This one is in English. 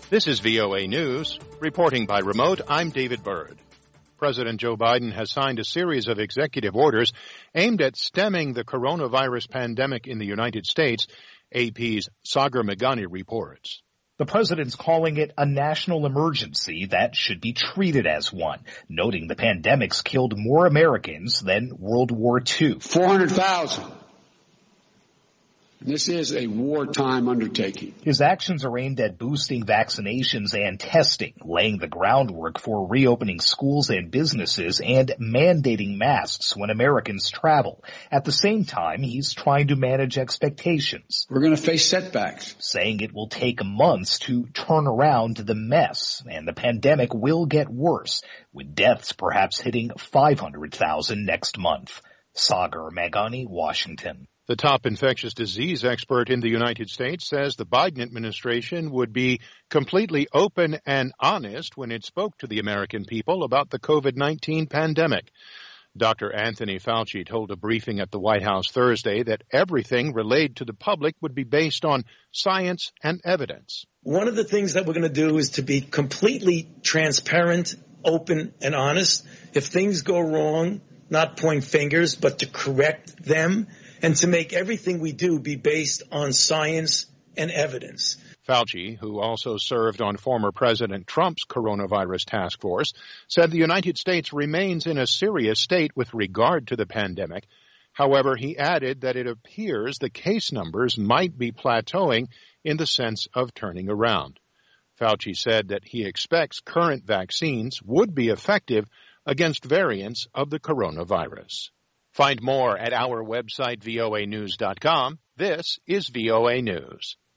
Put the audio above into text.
This is VOA News. Reporting by remote, I'm David Byrd. President Joe Biden has signed a series of executive orders aimed at stemming the coronavirus pandemic in the United States, AP's Sagar Meghani reports. The president's calling it a national emergency that should be treated as one, noting the pandemic's killed more Americans than World War II. 400,000. This is a wartime undertaking. His actions are aimed at boosting vaccinations and testing, laying the groundwork for reopening schools and businesses, and mandating masks when Americans travel. At the same time, he's trying to manage expectations. We're going to face setbacks. Saying it will take months to turn around the mess, and the pandemic will get worse, with deaths perhaps hitting 500,000 next month. Sagar Meghani, Washington. The top infectious disease expert in the United States says the Biden administration would be completely open and honest when it spoke to the American people about the COVID-19 pandemic. Dr. Anthony Fauci told a briefing at the White House Thursday that everything relayed to the public would be based on science and evidence. One of the things that we're going to do is to be completely transparent, open, and honest. If things go wrong, not point fingers, but to correct them, and to make everything we do be based on science and evidence. Fauci, who also served on former President Trump's coronavirus task force, said the United States remains in a serious state with regard to the pandemic. However, he added that it appears the case numbers might be plateauing in the sense of turning around. Fauci said that he expects current vaccines would be effective against variants of the coronavirus. Find more at our website, voanews.com. This is VOA News.